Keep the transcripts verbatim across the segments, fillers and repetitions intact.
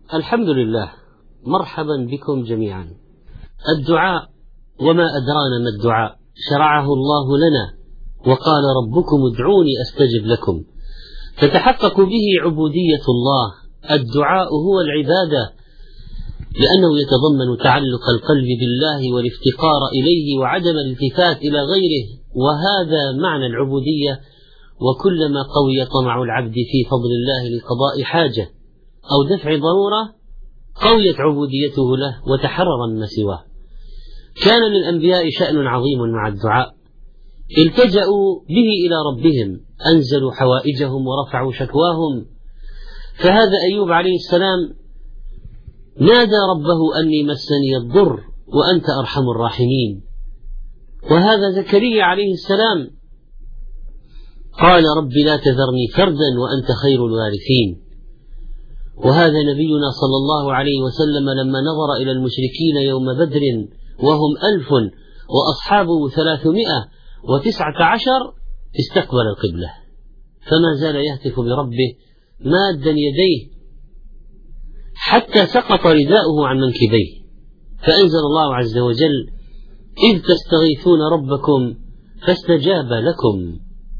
الحمد لله، مرحبا بكم جميعا. الدعاء، وما أدرانا ما الدعاء، شرعه الله لنا وقال ربكم ادعوني أستجب لكم، تتحقق به عبودية الله. الدعاء هو العبادة، لأنه يتضمن تعلق القلب بالله والافتقار إليه وعدم الالتفات إلى غيره، وهذا معنى العبودية. وكلما قوي طمع العبد في فضل الله لقضاء حاجة أو دفع ضرورة قويت عبوديته له وتحرر ما سواه. كان للأنبياء شأن عظيم مع الدعاء، التجأوا به إلى ربهم، أنزلوا حوائجهم ورفعوا شكواهم. فهذا أيوب عليه السلام نادى ربه أني مسني الضر وأنت أرحم الراحمين. وهذا زكريا عليه السلام قال رب لا تذرني فردا وأنت خير الوارثين. وهذا نبينا صلى الله عليه وسلم لما نظر إلى المشركين يوم بدر وهم ألف وأصحابه ثلاثمائة وتسعة عشر استقبل القبلة، فما زال يهتف بربه مادا يديه حتى سقط رداؤه عن منكبيه، فأنزل الله عز وجل إذ تستغيثون ربكم فاستجاب لكم.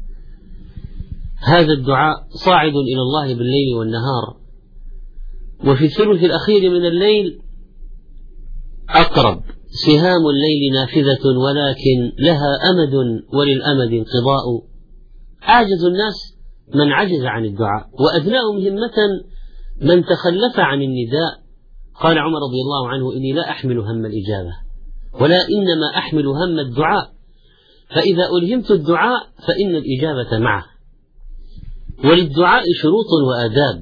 هذا الدعاء صاعد إلى الله بالليل والنهار، وفي الثلث الأخير من الليل أقرب. سهام الليل نافذة ولكن لها أمد وللأمد انقضاء. أعجز الناس من عجز عن الدعاء، وأدناهم همة من تخلف عن النداء. قال عمر رضي الله عنه إني لا أحمل هم الإجابة ولا إنما أحمل هم الدعاء، فإذا ألهمت الدعاء فإن الإجابة معه. وللدعاء شروط وآداب،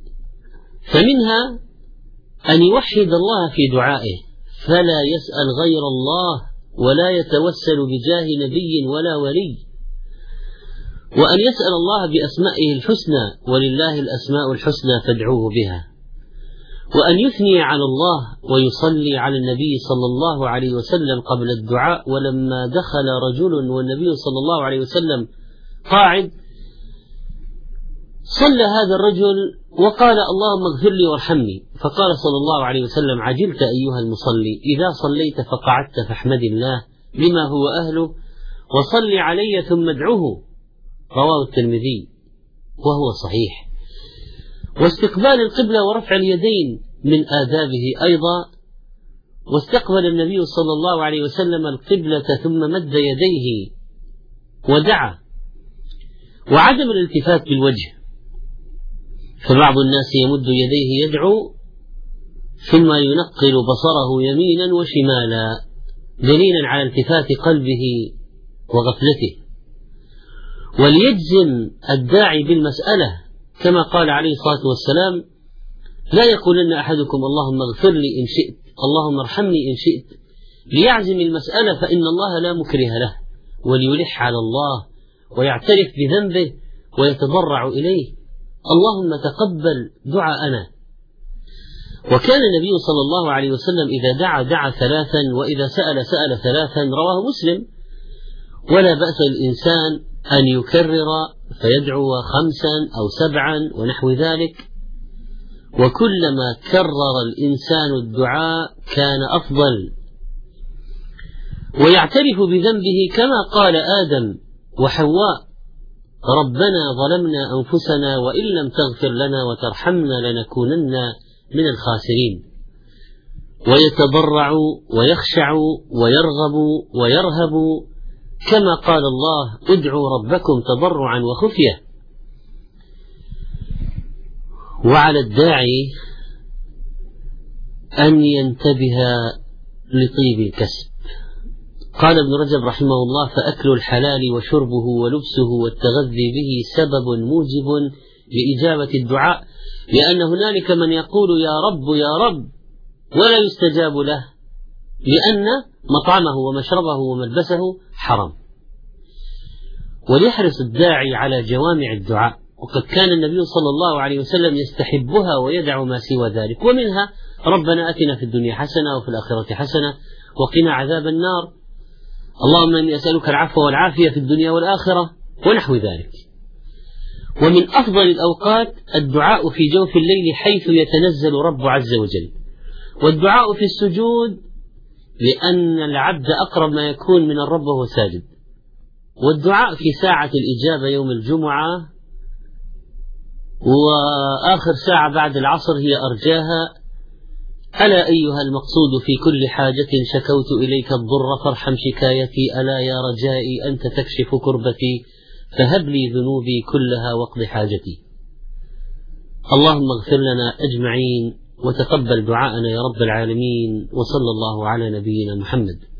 فمنها أن يوحد الله في دعائه، فلا يسأل غير الله ولا يتوسل بجاه نبي ولا ولي، وأن يسأل الله بأسمائه الحسنى، ولله الأسماء الحسنى فادعوه بها، وأن يثني على الله ويصلي على النبي صلى الله عليه وسلم قبل الدعاء. ولما دخل رجل والنبي صلى الله عليه وسلم قاعد صلى هذا الرجل وقال اللهم اغفر لي وارحمني، فقال صلى الله عليه وسلم عجلت أيها المصلي، إذا صليت فقعدت فاحمد الله بما هو أهله وصل علي ثم ادعوه. رواه الترمذي وهو صحيح. واستقبال القبلة ورفع اليدين من آدابه أيضا. واستقبل النبي صلى الله عليه وسلم القبلة ثم مد يديه ودعا، وعدم الالتفات بالوجه، فبعض الناس يمد يديه يدعو ثم ينقل بصره يمينا وشمالا دليلا على التفات قلبه وغفلته. وليجزم الداعي بالمسألة كما قال عليه الصلاة والسلام لا يقولن أحدكم اللهم اغفر لي إن شئت اللهم ارحمني إن شئت، ليعزم المسألة فإن الله لا مكره له، وليلح على الله ويعترف بذنبه ويتضرع إليه اللهم تقبل دعاءنا. وكان النبي صلى الله عليه وسلم إذا دعا دعا ثلاثا، وإذا سأل سأل ثلاثا، رواه مسلم. ولا بأس الإنسان أن يكرر فيدعو خمسا أو سبعا ونحو ذلك، وكلما كرر الإنسان الدعاء كان أفضل. ويعترف بذنبه كما قال آدم وحواء ربنا ظلمنا أنفسنا وإن لم تغفر لنا وترحمنا لنكونن من الخاسرين. ويتضرع ويخشع ويرغب ويرهب كما قال الله ادعوا ربكم تضرعا وخفية. وعلى الداعي أن ينتبه لطيب الكسب. قال ابن رجب رحمه الله فأكل الحلال وشربه ولبسه والتغذي به سبب موجب لإجابة الدعاء، لأن هنالك من يقول يا رب يا رب ولا يستجاب له، لأن مطعمه ومشربه وملبسه حرام. وليحرص الداعي على جوامع الدعاء، وقد كان النبي صلى الله عليه وسلم يستحبها ويدع ما سوى ذلك، ومنها ربنا أتنا في الدنيا حسنة وفي الآخرة حسنة وقنا عذاب النار، اللهم إني أسألك العفو والعافية في الدنيا والآخرة ونحو ذلك. ومن أفضل الأوقات الدعاء في جوف الليل حيث يتنزل رب عز وجل، والدعاء في السجود لأن العبد أقرب ما يكون من الرب وهو ساجد، والدعاء في ساعة الإجابة يوم الجمعة وآخر ساعة بعد العصر هي أرجاها. ألا أيها المقصود في كل حاجة شكوت إليك الضر فارحم شكايتي، ألا يا رجائي أنت تكشف كربتي فهب لي ذنوبي كلها واقض حاجتي. اللهم اغفر لنا أجمعين وتقبل دعاءنا يا رب العالمين، وصلى الله على نبينا محمد.